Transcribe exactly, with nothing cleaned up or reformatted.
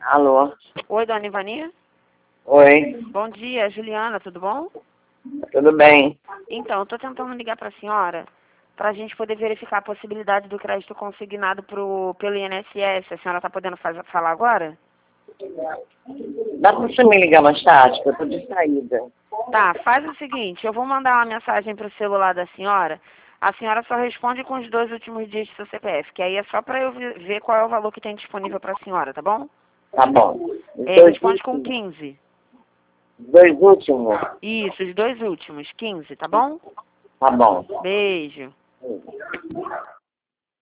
Alô? Oi, dona Ivani? Oi, Bom dia, Juliana, tudo bom? tudo bem? Então, eu tô tentando ligar para a senhora para a gente poder verificar a possibilidade do crédito consignado pro, pelo I N S S. A senhora tá podendo faz, falar agora? Dá pra você me ligar mais tarde, que eu tô de saída. Tá, faz o seguinte, eu vou mandar uma mensagem pro celular da senhora. A senhora só responde com os dois últimos dias do seu C P F, que aí é só para eu ver ver qual é o valor que tem disponível para a senhora, tá bom? Tá bom. Os É, dois responde com últimos. quinze. Os dois últimos? Isso, os dois últimos, quinze, tá bom? Tá bom. Beijo.